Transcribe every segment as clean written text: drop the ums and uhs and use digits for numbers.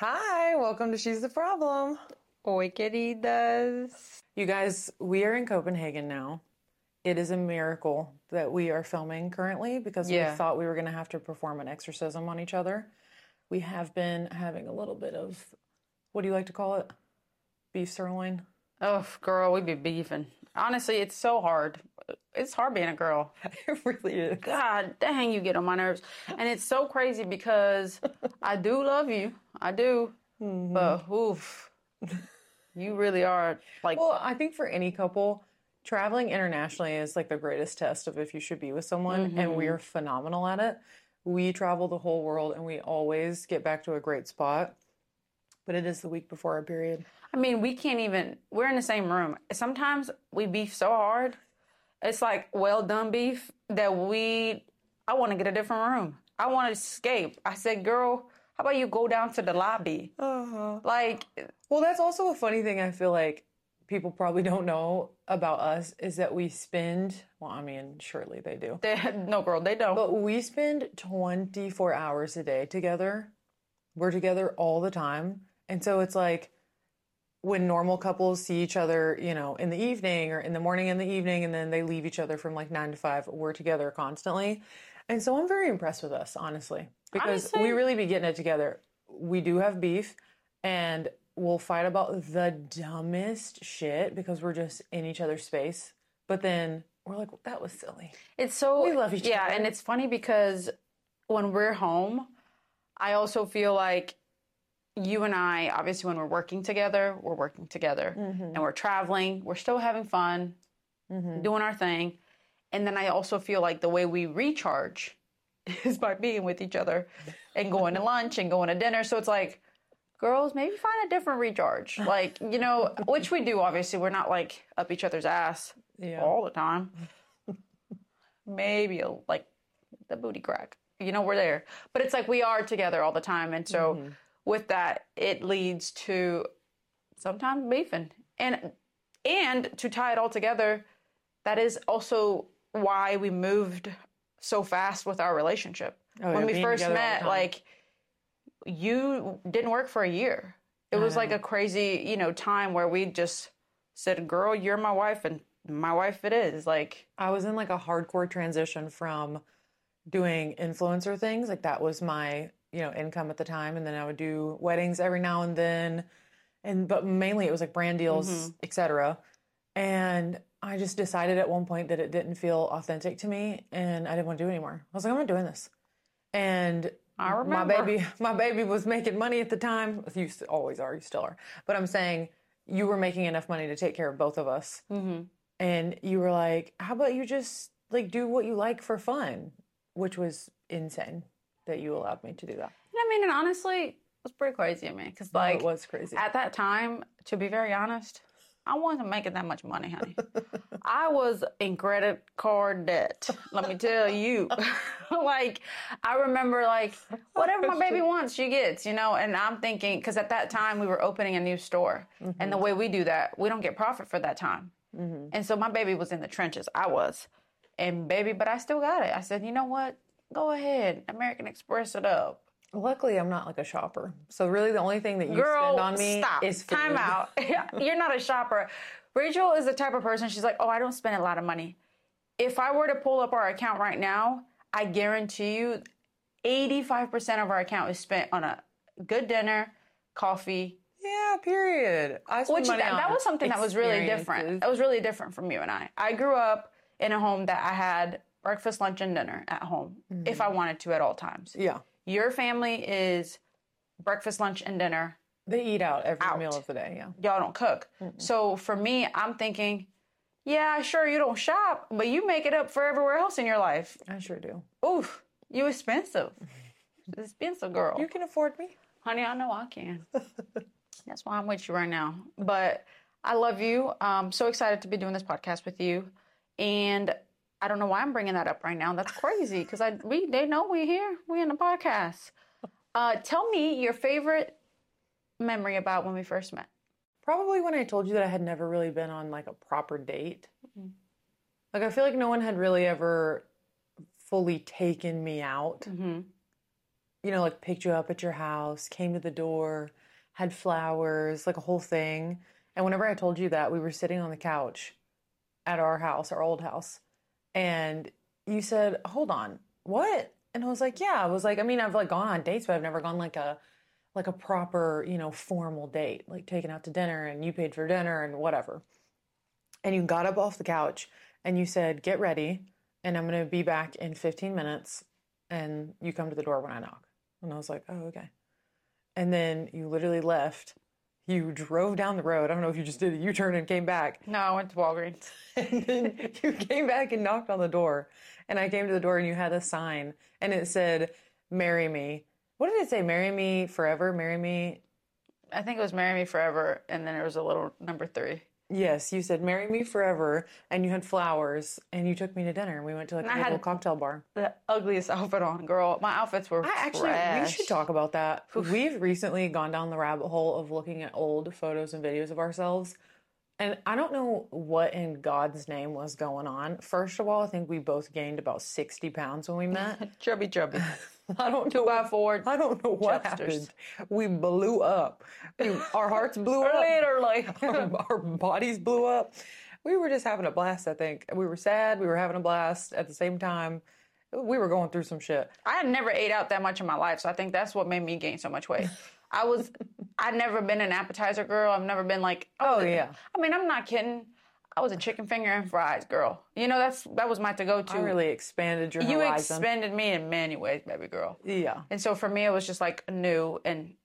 Hi, welcome to She's the Problem. Oi, queridas. You guys, we are in Copenhagen now. It is a miracle that we are filming currently because we thought we were going to have to perform an exorcism on each other. We have been having a little bit of, what do you like to call it? Beef sirloin? Oh, girl, we be beefing. Honestly, it's so hard. It's hard being a girl. It really is. God dang, you get on my nerves. And it's so crazy because I do love you. I do. Mm-hmm. But, oof, you really are like... Well, I think for any couple, traveling internationally is like the greatest test of if you should be with someone. Mm-hmm. And we are phenomenal at it. We travel the whole world and we always get back to a great spot. But it is the week before our period. I mean, we can't even... We're in the same room. Sometimes we beef so hard. It's like well done beef that I want to get a different room. I want to escape. I said, girl, how about you go down to the lobby? Uh-huh. Like... Well, that's also a funny thing I feel like people probably don't know about us is that we spend... Well, I mean, surely they do. No, girl, they don't. But we spend 24 hours a day together. We're together all the time. And so it's like when normal couples see each other, you know, in the evening or in the morning and the evening, and then they leave each other from like 9 to 5, we're together constantly. And so I'm very impressed with us, honestly, because we really be getting it together. We do have beef and we'll fight about the dumbest shit because we're just in each other's space. But then we're like, that was silly. It's so... We love each other. Yeah, and it's funny because when we're home, I also feel like you and I, obviously, when we're working together, mm-hmm. and we're traveling, we're still having fun, mm-hmm. doing our thing. And then I also feel like the way we recharge is by being with each other and going to lunch and going to dinner. So it's like, girls, maybe find a different recharge. Like, you know, which we do, obviously. We're not like up each other's ass all the time. Maybe like the booty crack. You know, we're there. But it's like we are together all the time. And so... Mm-hmm. With that, it leads to sometimes beefing. And to tie it all together, that is also why we moved so fast with our relationship. When we first met, like, you didn't work for a year. It was like a crazy, you know, time where we just said, girl, you're my wife, and my wife it is. Like, I was in like a hardcore transition from doing influencer things. Like that was my... you know, income at the time. And then I would do weddings every now and then. But mainly it was like brand deals, mm-hmm. etc. And I just decided at one point that it didn't feel authentic to me and I didn't want to do it anymore. I was like, I'm not doing this. And I remember. My baby was making money at the time. You always are, you still are. But I'm saying you were making enough money to take care of both of us. Mm-hmm. And you were like, how about you just like do what you like for fun? Which was insane. That you allowed me to do that. I mean, and honestly, it was pretty crazy of me. Because, like, it was crazy. At that time, to be very honest, I wasn't making that much money, honey. I was in credit card debt, let me tell you. Like, I remember, like, whatever my baby wants, she gets, you know? And I'm thinking, because at that time, we were opening a new store. Mm-hmm. And the way we do that, we don't get profit for that time. Mm-hmm. And so my baby was in the trenches. I was. And, baby, but I still got it. I said, you know what? Go ahead, American Express it up. Luckily, I'm not like a shopper. So really the only thing that you spend on me is food. Time out. You're not a shopper. Rachel is the type of person, she's like, oh, I don't spend a lot of money. If I were to pull up our account right now, I guarantee you 85% of our account is spent on a good dinner, coffee. Yeah, period. That was something that was really different. It was really different from you and I. I grew up in a home that I had breakfast, lunch, and dinner at home, mm-hmm. if I wanted to at all times. Yeah. Your family is breakfast, lunch, and dinner. They eat out every meal of the day, yeah. Y'all don't cook. Mm-mm. So for me, I'm thinking, yeah, sure, you don't shop, but you make it up for everywhere else in your life. I sure do. Oof, you expensive. Expensive girl. You can afford me. Honey, I know I can. That's why I'm with you right now. But I love you. I'm so excited to be doing this podcast with you. And I don't know why I'm bringing that up right now. That's crazy because they know we're here. We're in the podcast. Tell me your favorite memory about when we first met. Probably when I told you that I had never really been on like a proper date. Mm-hmm. Like I feel like no one had really ever fully taken me out. Mm-hmm. like picked you up at your house, came to the door, had flowers, like a whole thing. And whenever I told you that, we were sitting on the couch at our house, our old house, and you said, "Hold on, what?" And I was like, "Yeah." I was like, I mean, I've like gone on dates, but I've never gone like a proper, formal date, like taken out to dinner and you paid for dinner and whatever. And you got up off the couch and you said, "Get ready, and I'm going to be back in 15 minutes, and you come to the door when I knock." And I was like, "Oh, okay." And then you literally left. You drove down the road. I don't know if you just did a U-turn and came back. No, I went to Walgreens. And then you came back and knocked on the door. And I came to the door and you had a sign and it said, "Marry me." What did it say? "Marry me forever, marry me." I think it was "Marry Me Forever," and then there was a little number 3. Yes, you said, "Marry me forever." And you had flowers and you took me to dinner and we went to like a little cocktail bar. The ugliest outfit on, girl. My outfits were trash. We should talk about that. We've recently gone down the rabbit hole of looking at old photos and videos of ourselves. And I don't know what in God's name was going on. First of all, I think we both gained about 60 pounds when we met. Chubby. I don't know. 2x4. I don't know what happened. We blew up. Our hearts blew up. Literally. Our bodies blew up. We were just having a blast, I think. We were sad. We were having a blast at the same time. We were going through some shit. I had never ate out that much in my life, so I think that's what made me gain so much weight. I'd never been an appetizer girl. I've never been like, yeah. I mean, I'm not kidding. I was a chicken finger and fries girl. That was my to-go-to. I really expanded your horizon. You expanded me in many ways, baby girl. Yeah. And so for me, it was just like new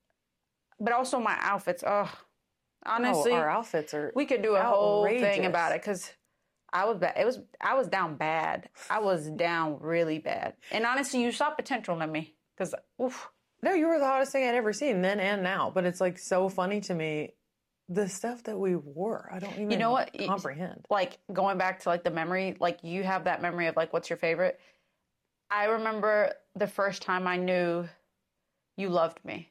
but also my outfits. Oh, honestly, our outfits are we could do a whole thing outrageous. about it because I was bad. I was down bad. I was down really bad. And honestly, you saw potential in me because, oof. No, you were the hottest thing I'd ever seen then and now. But it's like so funny to me, the stuff that we wore. I don't even comprehend. Like going back to like the memory, like you have that memory of like what's your favorite. I remember the first time I knew you loved me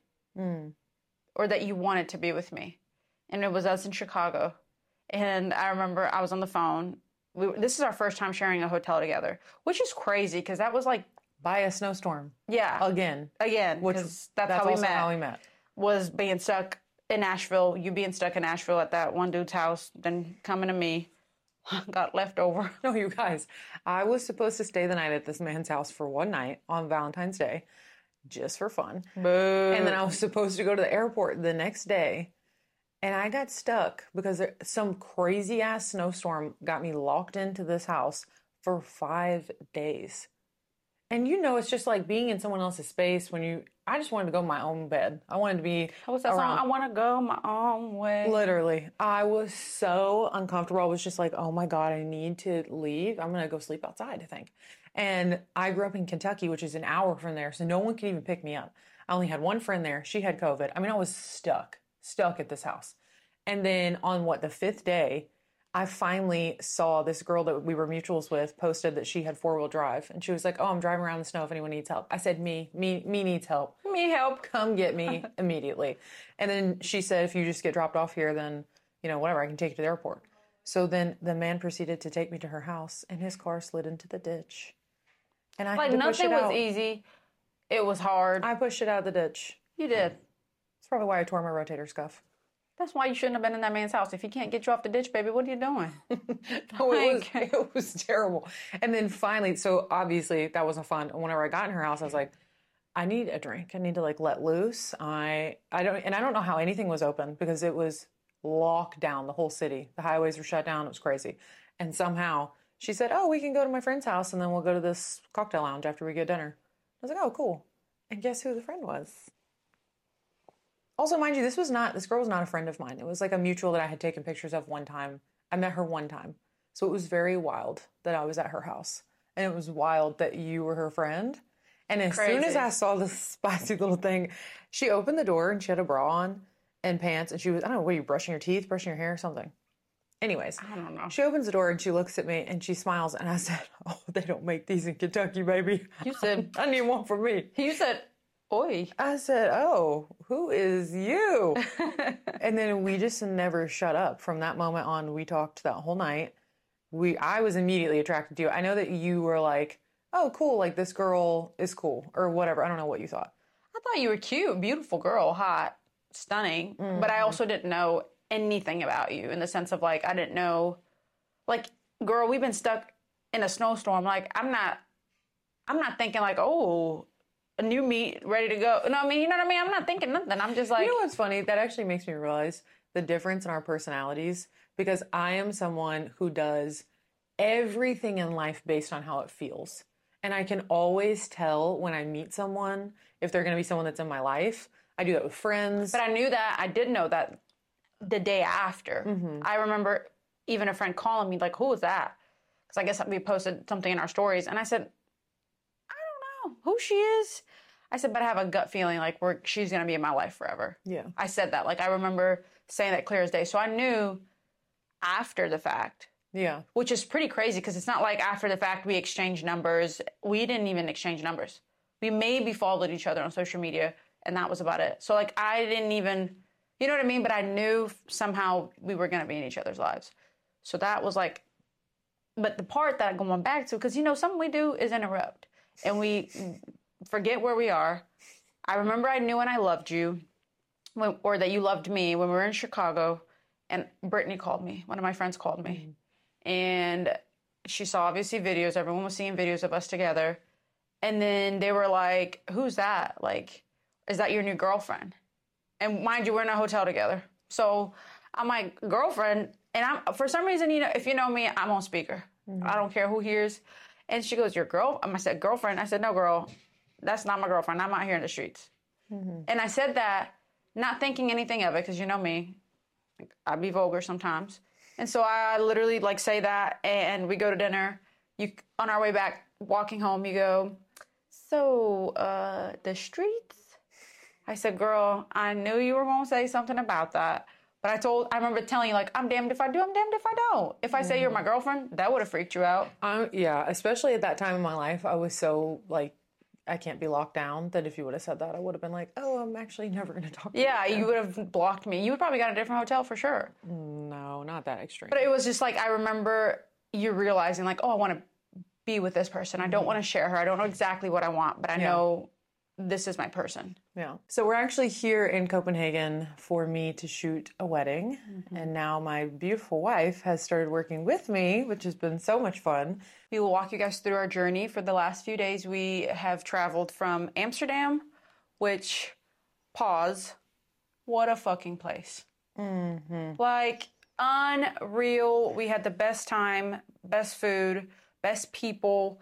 or that you wanted to be with me. And it was us in Chicago. And I remember I was on the phone. This is our first time sharing a hotel together, which is crazy because that was like by a snowstorm. Yeah. Again. Which that's how we met. Was being stuck in Nashville. You being stuck in Nashville at that one dude's house, then coming to me. Got left over. No, you guys. I was supposed to stay the night at this man's house for one night on Valentine's Day, just for fun. Boo. And then I was supposed to go to the airport the next day. And I got stuck because some crazy ass snowstorm got me locked into this house for 5 days. And it's just like being in someone else's space I just wanted to go my own bed. I wanted to be What's that song? I want to go my own way. Literally. I was so uncomfortable. I was just like, oh my God, I need to leave. I'm going to go sleep outside, I think. And I grew up in Kentucky, which is an hour from there. So no one could even pick me up. I only had one friend there. She had COVID. I mean, I was stuck at this house. And then on the 5th day, I finally saw this girl that we were mutuals with posted that she had 4-wheel drive. And she was like, "Oh, I'm driving around the snow if anyone needs help." I said, me needs help. Me help. Come get me immediately. And then she said, "If you just get dropped off here, then, whatever, I can take you to the airport." So then the man proceeded to take me to her house and his car slid into the ditch. And I had to push it out. Nothing was easy. It was hard. I pushed it out of the ditch. You did. That's probably why I tore my rotator cuff. That's why you shouldn't have been in that man's house. If he can't get you off the ditch, baby, what are you doing? No, it was terrible. And then finally, so obviously that wasn't fun. Whenever I got in her house, I was like, I need a drink. I need to let loose. I don't know how anything was open because it was locked down, the whole city. The highways were shut down. It was crazy. And somehow she said, "Oh, we can go to my friend's house and then we'll go to this cocktail lounge after we get dinner." I was like, "Oh, cool." And guess who the friend was? Also, mind you, this girl was not a friend of mine. It was like a mutual that I had taken pictures of one time. I met her one time. So it was very wild that I was at her house. And it was wild that you were her friend. And as soon as I saw this spicy little thing, she opened the door and she had a bra on and pants. And she was, I don't know, what are you, brushing your teeth, brushing your hair or something? Anyways, I don't know. She opens the door and she looks at me and she smiles. And I said, "Oh, they don't make these in Kentucky, baby." You said, "I need one for me." You said, "Oi." I said, "Oh, who is you?" And then we just never shut up. From that moment on, we talked that whole night. I was immediately attracted to you. I know that you were like, "Oh, cool, like this girl is cool," or whatever. I don't know what you thought. thought you were cute, beautiful girl, hot, stunning. But I also didn't know anything about you in the sense of like, I didn't know, like, girl, we've been stuck in a snowstorm. Like, I'm not thinking like, oh, a new meat ready to go. No, I mean, you know what I mean? I'm not thinking nothing. I'm just like, You know what's funny? That actually makes me realize the difference in our personalities, because I am someone who does everything in life based on how it feels. And I can always tell when I meet someone if they're going to be someone that's in my life. I do that with friends. but I did know that the day after. I remember even a friend calling me like, who is that? Because I guess we posted something in our stories. And I said, I don't know who she is. I said, but I have a gut feeling like she's going to be in my life forever. Yeah. I said that. Like, I remember saying that clear as day. So I knew after the fact, Yeah. which is pretty crazy because it's not like after the fact we exchanged numbers. We didn't even exchange numbers. We maybe followed each other on social media, and that was about it. So, like, I didn't even, you know what I mean? But I knew somehow we were going to be in each other's lives. So that was like, but the part that I'm going back to, because, you know, something we do is interrupt. And we forget where we are. I remember I knew when I loved you, or that you loved me when we were in Chicago, and Brittany called me. One of my friends called me. And she saw, obviously, videos. Everyone was seeing videos of us together. And then they were like, who's that? Like, is that your new girlfriend? And mind you, we're in a hotel together. So I'm like, girlfriend? And I'm, for some reason, you know, if you know me, I'm on speaker. I don't care who hears. And she goes, your girl? I said, girlfriend? I said, no, girl, that's not my girlfriend. I'm out here in the streets. And I said that, not thinking anything of it, because you know me, I be vulgar sometimes. And so I literally like say that, and we go to dinner. You, on our way back, walking home, you go, so the streets? I said, girl, I knew you were going to say something about that. But I remember telling you, like, I'm damned if I do, I'm damned if I don't. If I say you're my girlfriend, that would have freaked you out. Yeah, especially at that time in my life, I was so, like, I can't be locked down, that if you would have said that, I would have been like, oh, I'm actually never going to talk to you. Yeah, you would have blocked me. You would probably got a different hotel for sure. No, not that extreme. But it was just like, I remember you realizing, like, oh, I want to be with this person. I don't want to share her. I don't know exactly what I want, but I know this is my person. Yeah. So we're actually here in Copenhagen for me to shoot a wedding. And now my beautiful wife has started working with me, which has been so much fun. We will walk you guys through our journey. For the last few days, we have traveled from Amsterdam, which, pause, what a fucking place. Like, unreal. We had the best time, best food, best people.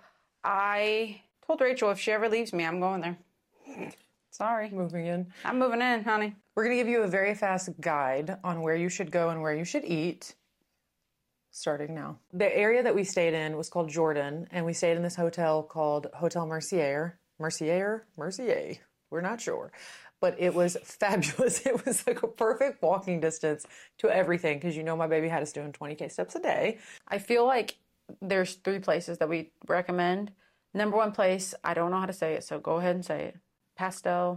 I told Rachel if she ever leaves me, I'm going there. Sorry. Moving in. I'm moving in, honey. We're going to give you a very fast guide on where you should go and where you should eat. Starting now. The area that we stayed in was called Jordan, and we stayed in this hotel called Hotel Mercier. Mercier? We're not sure. But it was fabulous. It was like a perfect walking distance to everything, because you know my baby had us doing 20K steps a day. I feel like there's 3 places that we recommend. Number 1 place, I don't know how to say it, so go ahead and say it. Pastel.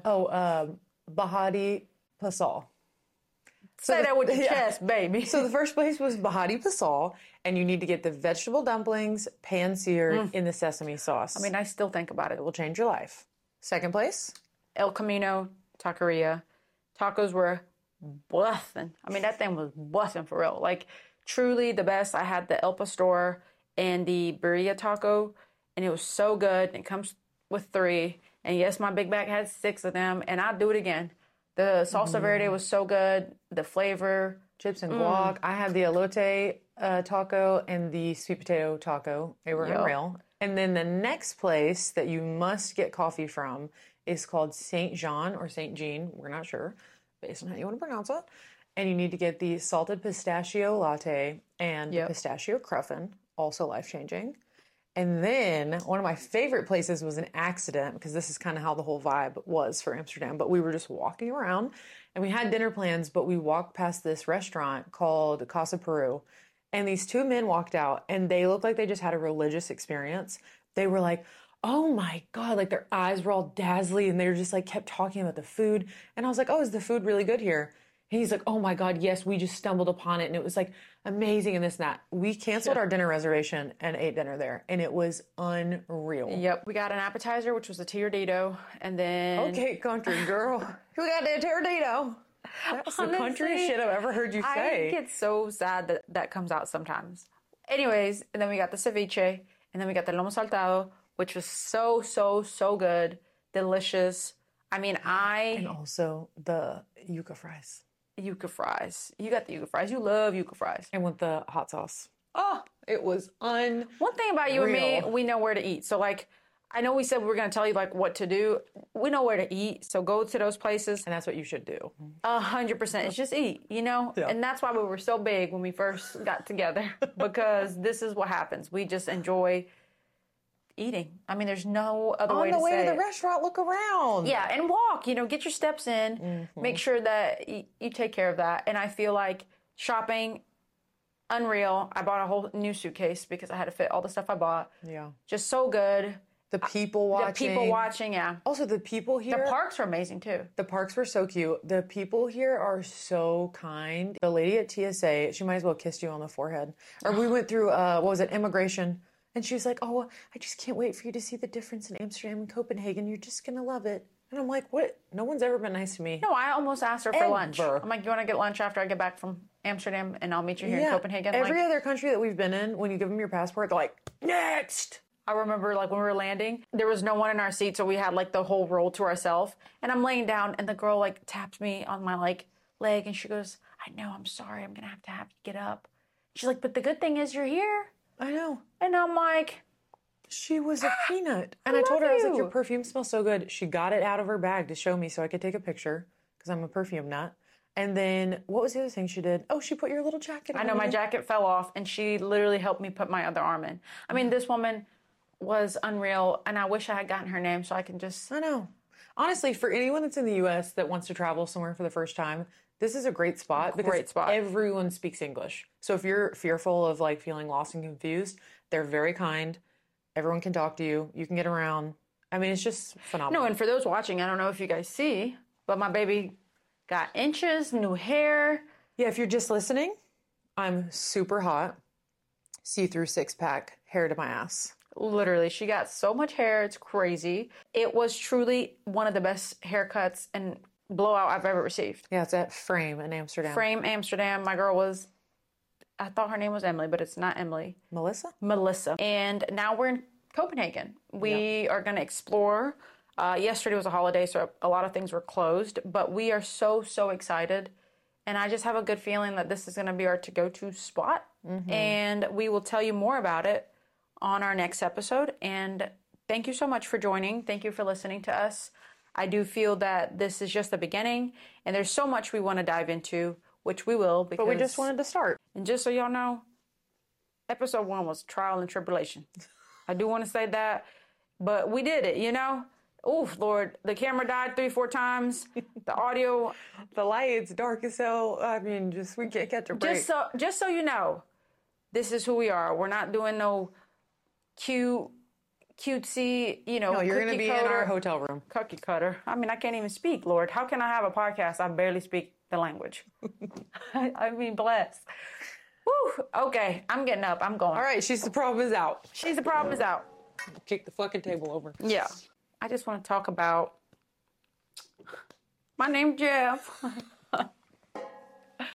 Bahadi Pasal. Say that with your chest, baby. So the first place was Bahadi Pasal, and you need to get the vegetable dumplings, pan-seared in the sesame sauce. I mean, I still think about it. It will change your life. Second place? El Camino Taqueria. Tacos were busting. I mean, that thing was busting for real. Like, truly the best. I had the El Pastor and the birria taco, and it was so good. It comes with 3. And yes, my big bag had 6 of them, and I'd do it again. The salsa verde was so good. The flavor. Chips and guac. I had the elote taco and the sweet potato taco. They were unreal. And then the next place that you must get coffee from is called Saint Jean or Saint Jean. We're not sure, based on how you want to pronounce it. And you need to get the salted pistachio latte and the pistachio cruffin, also life-changing. And then one of my favorite places was an accident, because this is kind of how the whole vibe was for Amsterdam. But we were just walking around, and we had dinner plans, but we walked past this restaurant called Casa Peru. And these 2 men walked out, and they looked like they just had a religious experience. They were like, oh my God, like their eyes were all dazzly, and they were just like kept talking about the food. And I was like, oh, is the food really good here? And he's like, oh my God, yes, we just stumbled upon it. And it was like amazing and this and that. We canceled our dinner reservation and ate dinner there. And it was unreal. Yep. We got an appetizer, which was a Tiardito. And then... Okay, country girl. We got a Tiardito. That's the country shit I've ever heard you say. I get so sad that that comes out sometimes. Anyways, and then we got the ceviche. And then we got the lomo saltado, which was so, so, so good. Delicious. I mean, And also the yuca fries. Yuca fries. You got the yuca fries. You love yuca fries. And with the hot sauce. Oh, it was One thing about you and me, we know where to eat. So, like, I know we said we were going to tell you, like, what to do. We know where to eat. So go to those places. And that's what you should do. 100%. It's just eat, you know? Yeah. And that's why we were so big when we first got together. Because this is what happens. We just enjoy eating. I mean, there's no other way to say it. On the way to the restaurant, look around. Yeah, and walk, you know, get your steps in. Make sure that you take care of that. And I feel like shopping, unreal. I bought a whole new suitcase because I had to fit all the stuff I bought. Yeah. Just so good. The people watching. Yeah. Also, the people here. The parks were amazing, too. The parks were so cute. The people here are so kind. The lady at TSA, she might as well kissed you on the forehead. Or we went through, immigration. And she was like, oh, I just can't wait for you to see the difference in Amsterdam and Copenhagen. You're just going to love it. And I'm like, what? No one's ever been nice to me. No, I almost asked her for lunch. I'm like, you want to get lunch after I get back from Amsterdam and I'll meet you here in Copenhagen? Every other country that we've been in, when you give them your passport, they're like, next! I remember, like, when we were landing, there was no one in our seat, so we had, like, the whole row to ourselves. And I'm laying down, and the girl, like, tapped me on my, like, leg, and she goes, I know, I'm sorry, I'm going to have you get up. She's like, but the good thing is you're here. I know. And I'm like... She was a peanut. And I told her, I was like, your perfume smells so good. She got it out of her bag to show me so I could take a picture because I'm a perfume nut. And then what was the other thing she did? Oh, she put your little jacket on. I know, my jacket fell off and she literally helped me put my other arm in. I mean, this woman was unreal and I wish I had gotten her name so I can just... I know. Honestly, for anyone that's in the U.S. that wants to travel somewhere for the first time, this is a great spot because everyone speaks English. So if you're fearful of like feeling lost and confused, they're very kind. Everyone can talk to you. You can get around. I mean, it's just phenomenal. No, and for those watching, I don't know if you guys see, but my baby got inches, new hair. Yeah, if you're just listening, I'm super hot. See-through six-pack, hair to my ass. Literally, she got so much hair. It's crazy. It was truly one of the best haircuts and blowout I've ever received. Yeah, it's at Frame in Amsterdam. Frame, Amsterdam. My girl was... I thought her name was Emily, but it's not Emily. Melissa. And now we're in Copenhagen. We are going to explore. Yesterday was a holiday, so a lot of things were closed. But we are so, so excited. And I just have a good feeling that this is going to be our to-go-to spot. Mm-hmm. And we will tell you more about it on our next episode. And thank you so much for joining. Thank you for listening to us. I do feel that this is just the beginning. And there's so much we want to dive into, which we will. Because, but we just wanted to start. And just so y'all know, episode 1 was trial and tribulation. I do want to say that, but we did it, you know? Oof, Lord, the camera died 3-4 times. The audio. The lights, dark as hell. I mean, we can't catch a break. Just so you know, this is who we are. We're not doing no cutesy, you know, no, you're going to be in our hotel room. Cookie cutter. I mean, I can't even speak, Lord. How can I have a podcast? I barely speak the language. I mean, bless. Woo. Okay, I'm getting up. I'm going. All right, She's the Problem is out. She's the Problem is out. Kick the fucking table over. Yeah. I just want to talk about my name, Jeff.